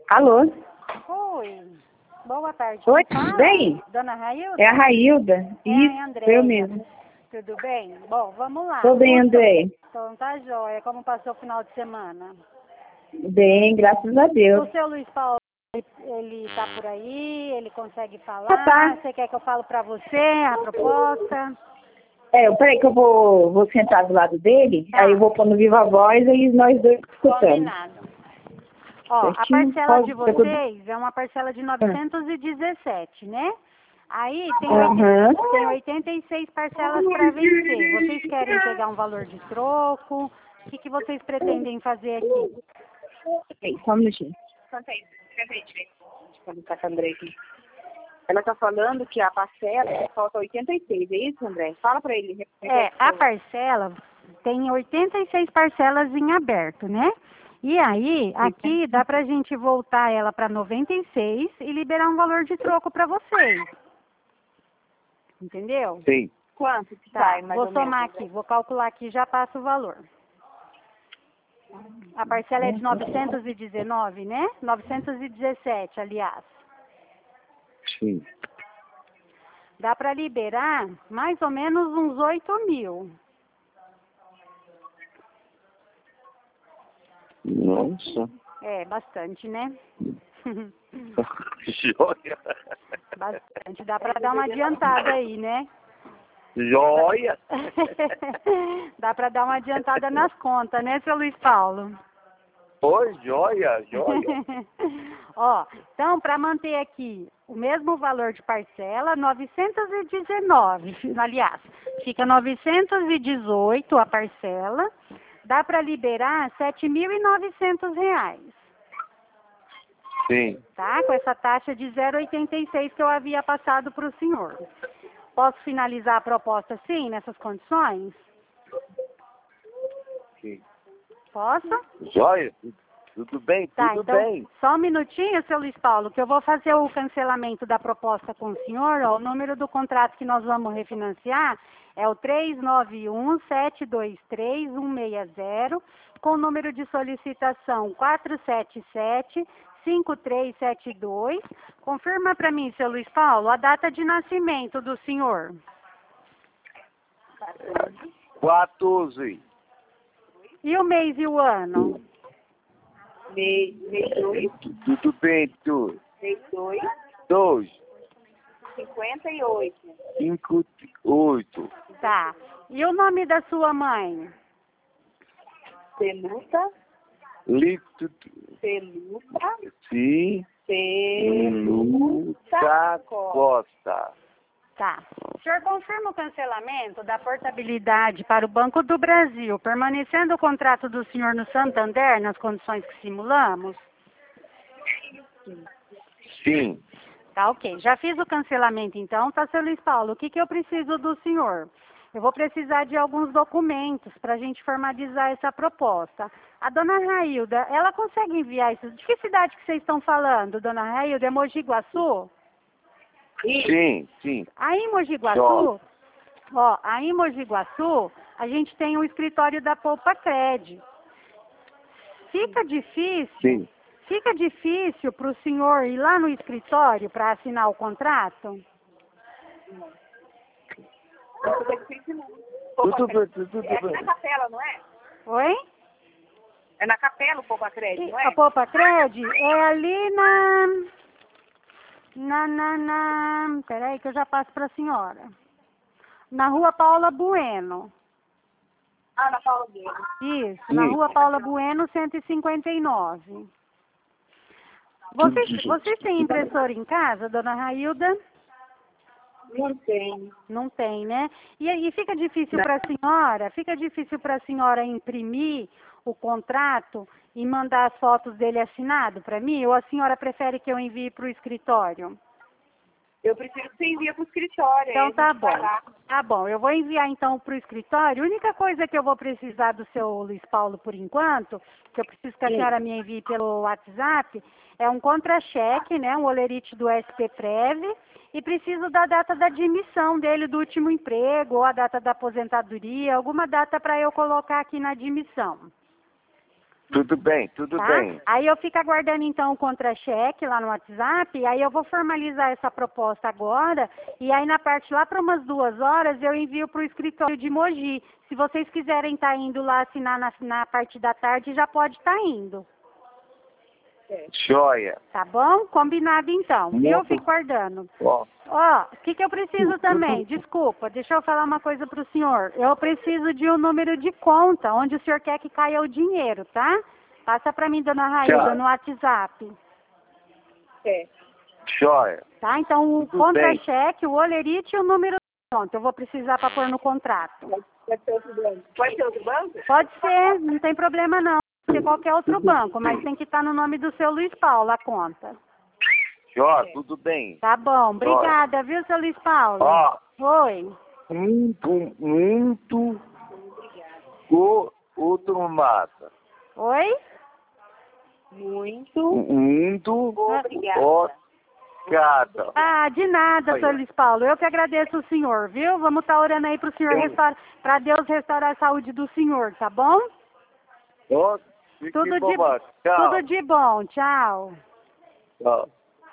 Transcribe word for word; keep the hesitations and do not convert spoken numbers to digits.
Alô? Oi, boa tarde. Oi, Quem fala? tudo bem? Dona Railda? É a Railda. É Isso, a Andréia. eu mesmo. Tudo bem? Bom, vamos lá. Tô bem, André. Então tá jóia. Como passou o final de semana? Bem, graças a Deus. O seu Luiz Paulo, ele, ele tá por aí? Ele consegue falar? Ah, tá. Você quer que eu fale pra você a proposta? É, peraí que eu vou, vou sentar do lado dele, Tá. aí eu vou pôr no Viva Voz e nós dois escutando. Combinado. Ó, a Certinho? parcela de Pode- vocês é uma parcela de novecentos e dezessete, né? Aí tem, Aham. oitenta, tem oitenta e seis parcelas para vencer. Vocês querem pegar um valor de troco? O que, que vocês pretendem fazer aqui? Peraí, só um minutinho. Senta aí, senta aí, deixa eu conversar com a André aqui. Ela tá falando que a parcela falta oitenta e seis, é isso, André? Fala pra ele. É, a parcela tem oitenta e seis parcelas em aberto, né? E aí, aqui dá pra gente voltar ela para noventa e seis e liberar um valor de troco para vocês. Entendeu? Sim. Quanto que Tá, sai, mais vou ou menos? somar aqui, vou calcular aqui e já passo o valor. A parcela é de novecentos e dezenove, né? novecentos e dezessete, aliás. Sim. Dá para liberar mais ou menos uns oito mil. Nossa. É, bastante, né? Joia. Bastante. Dá para dar uma adiantada aí, né? Joia. Dá para dar uma adiantada nas contas, né, seu Luiz Paulo? Oi, joia, joia. Ó, então, para manter aqui o mesmo valor de parcela, novecentos e dezenove, aliás, fica novecentos e dezoito a parcela, dá para liberar sete mil e novecentos reais, Sim. tá? Com essa taxa de zero vírgula oitenta e seis que eu havia passado para o senhor. Posso finalizar a proposta sim, nessas condições? Sim. Posso? Joia. Tudo bem, Tá, tudo então, bem. só um minutinho, seu Luiz Paulo, que eu vou fazer o cancelamento da proposta com o senhor. Ó, o número do contrato que nós vamos refinanciar é o três nove um, sete dois três, um seis zero, com o número de solicitação quatro sete sete, cinco três sete dois. Confirma para mim, seu Luiz Paulo, a data de nascimento do senhor. quatorze. E o mês e o ano? Mês, mês dois, Tudo bem, tu. mês dois, Dois. cinquenta e oito. Cinco, oito. Tá. E o nome da sua mãe? Celuta, Lito. Celuta, Sim. Celuta, Luta Costa. Tá. O senhor confirma o cancelamento da portabilidade para o Banco do Brasil, permanecendo o contrato do senhor no Santander nas condições que simulamos? Sim. Tá, ok. Já fiz o cancelamento, então, tá, seu Luiz Paulo? O que, que eu preciso do senhor? Eu vou precisar de alguns documentos para a gente formalizar essa proposta. A dona Railda, ela consegue enviar isso? De que cidade que vocês estão falando, dona Railda? É Mogi Guaçu? Sim, sim. Aí em Mogi Guaçu, Jorge. ó, aí em Mogi Guaçu, a gente tem o escritório da Poupa Cred. Fica difícil, Sim. fica difícil para o senhor ir lá no escritório para assinar o contrato? Tudo bem, tudo É aqui bem. na capela, não é? Oi? É na capela o Poupa Crédito, não A é? Poupa Cred é ali na... Na, na, na... Peraí que eu já passo para a senhora. Na rua Paula Bueno. Ah, na Paula Guedes. Isso, na Sim. rua Paula Bueno, cento e cinquenta e nove. Vocês, vocês têm impressora em casa, dona Railda? Não tem. Não tem, né? E aí fica difícil para a senhora, fica difícil para a senhora imprimir o contrato e mandar as fotos dele assinado para mim? Ou a senhora prefere que eu envie para o escritório? Eu prefiro que você envie para o escritório. Então aí a tá gente vai bom. lá. Tá bom, eu vou enviar então para o escritório. A única coisa que eu vou precisar do seu Luiz Paulo por enquanto, que eu preciso que a Sim. senhora me envie pelo WhatsApp, é um contra-cheque, né? Um olerite do S P Prev, e preciso da data da admissão dele do último emprego, ou a data da aposentadoria, alguma data para eu colocar aqui na admissão. Tudo bem, tudo Tá? bem. Aí eu fico aguardando então o contra-cheque lá no WhatsApp, e aí eu vou formalizar essa proposta agora, e aí na parte lá para umas duas horas eu envio para o escritório de Mogi. Se vocês quiserem estar indo lá assinar na, na parte da tarde, já pode estar indo. Joia. Tá bom? Combinado então. Muito. Eu fico guardando. Ó, Ó, o que, que eu preciso também? Desculpa, deixa eu falar uma coisa para o senhor. Eu preciso de um número de conta, onde o senhor quer que caia o dinheiro, tá? Passa para mim, dona Raíza, Tchau. no WhatsApp. É. joia. Tá? Então, o Tudo contra-cheque, o olerite e o número de conta. Eu vou precisar para pôr no contrato. Pode ser outro banco? Pode ser outro banco? Pode ser, não tem problema não. Pode ser qualquer outro banco, mas tem que estar no nome do seu Luiz Paulo, a conta. Joia, tudo bem. Tá bom, obrigada, viu, seu Luiz Paulo? Ó, Oi. muito, muito o outro mata. Oi? Muito Muito obrigada. obrigada. Ah, de nada, Olha. seu Luiz Paulo. Eu que agradeço o senhor, viu? Vamos estar orando aí pro senhor Eu- restaurar, para Deus restaurar a saúde do senhor, tá bom? Ó, fique Tudo de, boa. Tchau. tudo de bom, tchau. Tchau.